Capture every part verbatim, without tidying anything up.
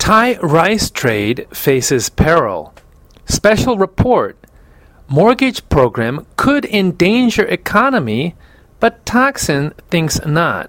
Thai rice trade faces peril. Special report. Mortgage program could endanger economy, but Thaksin thinks not.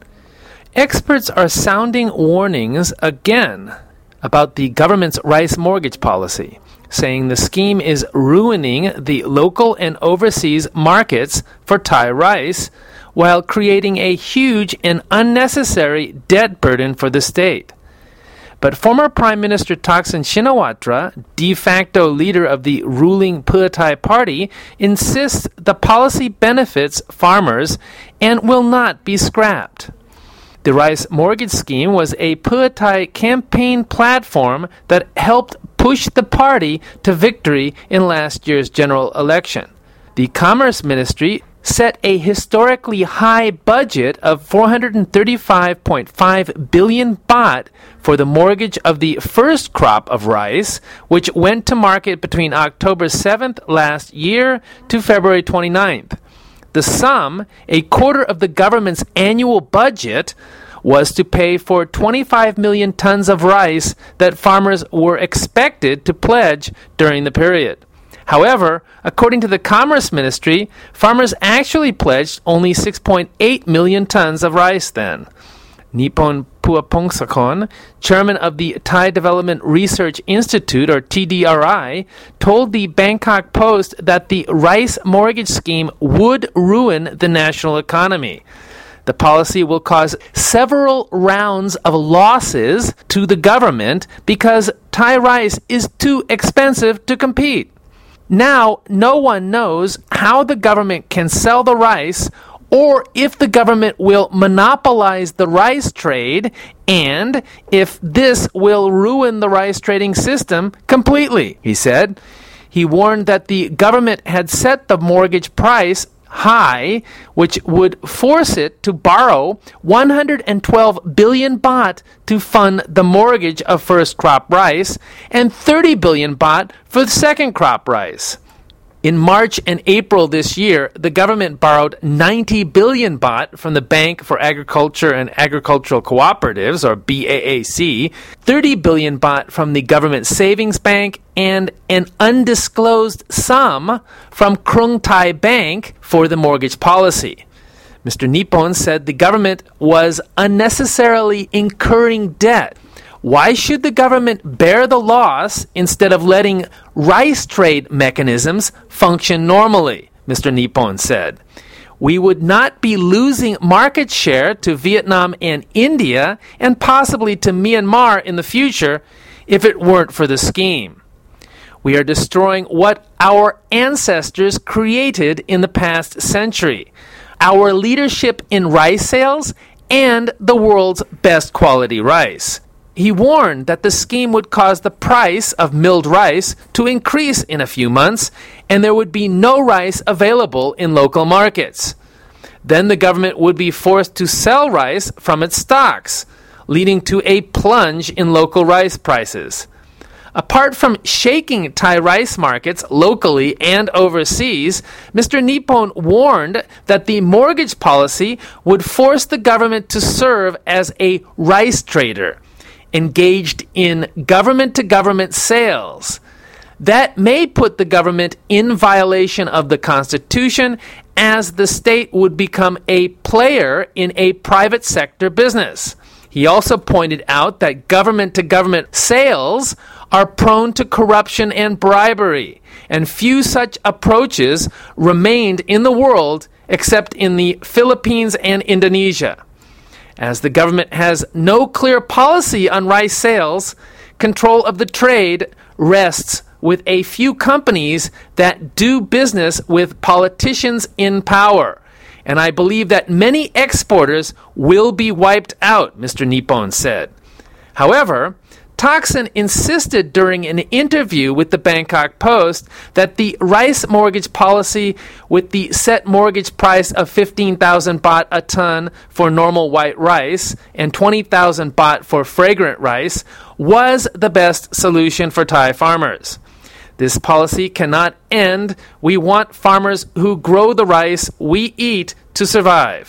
Experts are sounding warnings again about the government's rice mortgage policy, saying the scheme is ruining the local and overseas markets for Thai rice while creating a huge and unnecessary debt burden for the state. But former Prime Minister Thaksin Shinawatra, de facto leader of the ruling Pheu Thai party, insists the policy benefits farmers and will not be scrapped. The rice mortgage scheme was a Pheu Thai campaign platform that helped push the party to victory in last year's general election. The Commerce Ministry set a historically high budget of four hundred thirty-five point five billion baht for the mortgage of the first crop of rice, which went to market between October seventh last year to February twenty-ninth. The sum, a quarter of the government's annual budget, was to pay for twenty-five million tons of rice that farmers were expected to pledge during the period. However, according to the Commerce Ministry, farmers actually pledged only six point eight million tons of rice then. Nippon Puapongsakon, chairman of the Thai Development Research Institute, or T D R I, told the Bangkok Post that the rice mortgage scheme would ruin the national economy. The policy will cause several rounds of losses to the government because Thai rice is too expensive to compete. Now, no one knows how the government can sell the rice or if the government will monopolize the rice trade and if this will ruin the rice trading system completely, he said. He warned that the government had set the mortgage price high, which would force it to borrow one hundred twelve billion baht to fund the mortgage of first crop rice and thirty billion baht for the second crop rice. In March and April this year, the government borrowed ninety billion baht from the Bank for Agriculture and Agricultural Cooperatives, or B A A C, thirty billion baht from the Government Savings Bank, and an undisclosed sum from Krung Thai Bank for the mortgage policy. Mister Nippon said the government was unnecessarily incurring debt. Why should the government bear the loss instead of letting rice trade mechanisms function normally? Mister Nippon said. We would not be losing market share to Vietnam and India and possibly to Myanmar in the future if it weren't for the scheme. We are destroying what our ancestors created in the past century, our leadership in rice sales and the world's best quality rice. He warned that the scheme would cause the price of milled rice to increase in a few months, and there would be no rice available in local markets. Then the government would be forced to sell rice from its stocks, leading to a plunge in local rice prices. Apart from shaking Thai rice markets locally and overseas, Mister Nippon warned that the mortgage policy would force the government to serve as a rice trader, engaged in government-to-government sales. That may put the government in violation of the Constitution, as the state would become a player in a private sector business. He also pointed out that government-to-government sales are prone to corruption and bribery, and few such approaches remained in the world except in the Philippines and Indonesia. As the government has no clear policy on rice sales, control of the trade rests with a few companies that do business with politicians in power. And I believe that many exporters will be wiped out, Mister Nippon said. However, Thaksin insisted during an interview with the Bangkok Post that the rice mortgage policy with the set mortgage price of fifteen thousand baht a ton for normal white rice and twenty thousand baht for fragrant rice was the best solution for Thai farmers. This policy cannot end. We want farmers who grow the rice we eat to survive.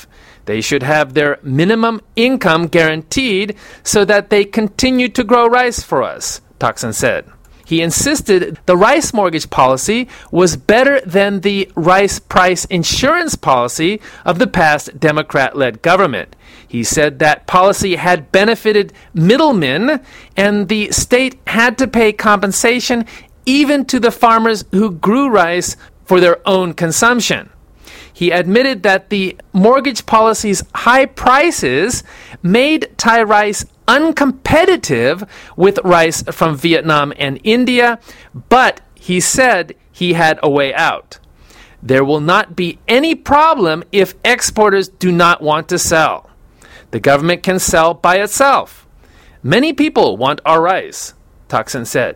They should have their minimum income guaranteed so that they continue to grow rice for us, Thaksin said. He insisted the rice mortgage policy was better than the rice price insurance policy of the past Democrat-led government. He said that policy had benefited middlemen and the state had to pay compensation even to the farmers who grew rice for their own consumption. He admitted that the mortgage policy's high prices made Thai rice uncompetitive with rice from Vietnam and India, but he said he had a way out. There will not be any problem if exporters do not want to sell. The government can sell by itself. Many people want our rice, Thaksin said.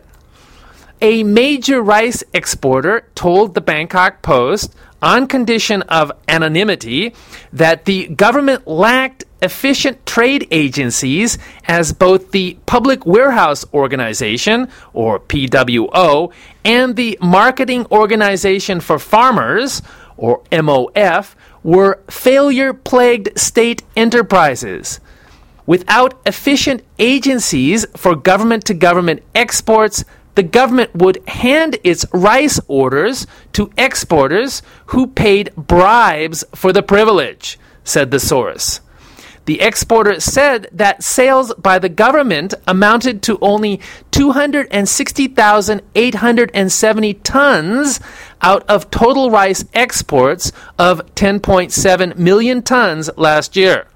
A major rice exporter told the Bangkok Post, on condition of anonymity, that the government lacked efficient trade agencies as both the Public Warehouse Organization, or P W O, and the Marketing Organization for Farmers, or M O F, were failure-plagued state enterprises. Without efficient agencies for government-to-government exports, the government would hand its rice orders to exporters who paid bribes for the privilege, said the source. The exporter said that sales by the government amounted to only two hundred sixty thousand eight hundred seventy tons out of total rice exports of ten point seven million tons last year.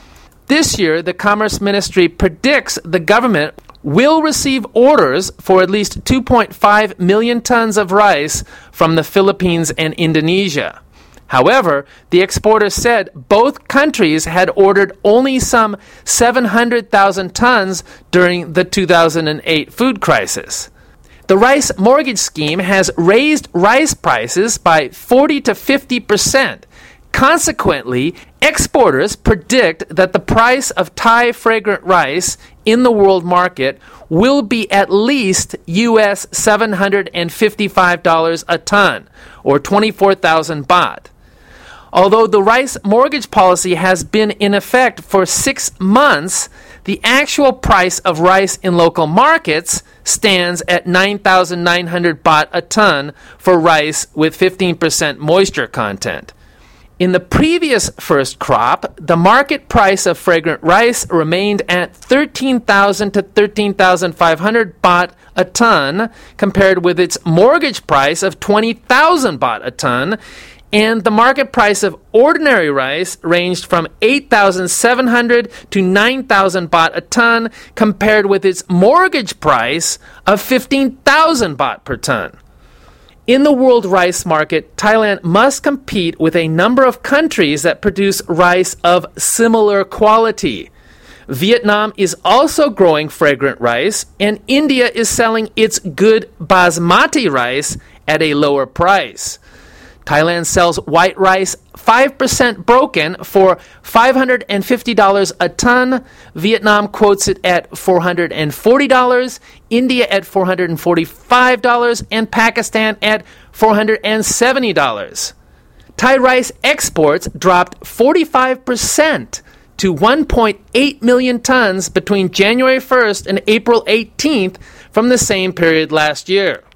This year, the Commerce Ministry predicts the government will receive orders for at least two point five million tons of rice from the Philippines and Indonesia. However, the exporter said both countries had ordered only some seven hundred thousand tons during the two thousand eight food crisis. The rice mortgage scheme has raised rice prices by forty to fifty percent. Consequently, exporters predict that the price of Thai fragrant rice in the world market will be at least U S seven hundred fifty-five dollars a ton, or twenty-four thousand baht. Although the rice mortgage policy has been in effect for six months, the actual price of rice in local markets stands at nine thousand nine hundred baht a ton for rice with fifteen percent moisture content. In the previous first crop, the market price of fragrant rice remained at thirteen thousand to thirteen thousand five hundred baht a ton, compared with its mortgage price of twenty thousand baht a ton, and the market price of ordinary rice ranged from eight thousand seven hundred to nine thousand baht a ton, compared with its mortgage price of fifteen thousand baht per ton. In the world rice market, Thailand must compete with a number of countries that produce rice of similar quality. Vietnam is also growing fragrant rice, and India is selling its good basmati rice at a lower price. Thailand sells white rice five percent broken for five hundred fifty dollars a ton. Vietnam quotes it at four hundred forty dollars, India at four hundred forty-five dollars, and Pakistan at four hundred seventy dollars. Thai rice exports dropped forty-five percent to one point eight million tons between January first and April eighteenth from the same period last year.